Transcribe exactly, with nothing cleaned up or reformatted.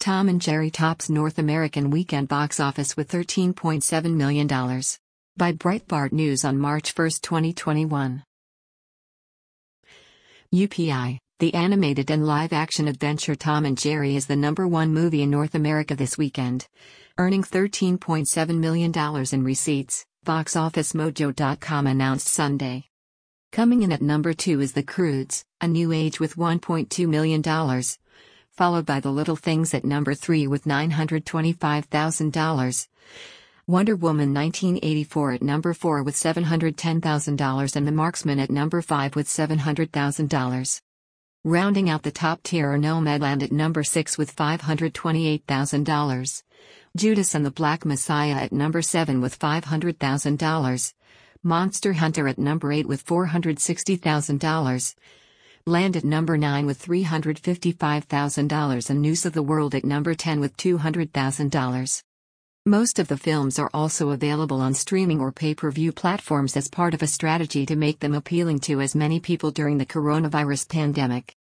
Tom and Jerry tops North American weekend box office with thirteen point seven million dollars. By Breitbart News on March first, twenty twenty-one. U P I, the animated and live-action adventure Tom and Jerry is the number one movie in North America this weekend, earning thirteen point seven million dollars in receipts, box office mojo dot com announced Sunday. Coming in at number two is The Croods, A New Age with one point two million dollars, followed by The Little Things at number three with nine hundred twenty-five thousand dollars. Wonder Woman nineteen eighty-four at number four with seven hundred ten thousand dollars and The Marksman at number five with seven hundred thousand dollars. Rounding out the top tier are Nomadland at number six with five hundred twenty-eight thousand dollars. Judas and the Black Messiah at number seven with five hundred thousand dollars. Monster Hunter at number eight with four hundred sixty thousand dollars. Land at number nine with three hundred fifty-five thousand dollars and News of the World at number ten with two hundred thousand dollars. Most of the films are also available on streaming or pay-per-view platforms as part of a strategy to make them appealing to as many people during the coronavirus pandemic.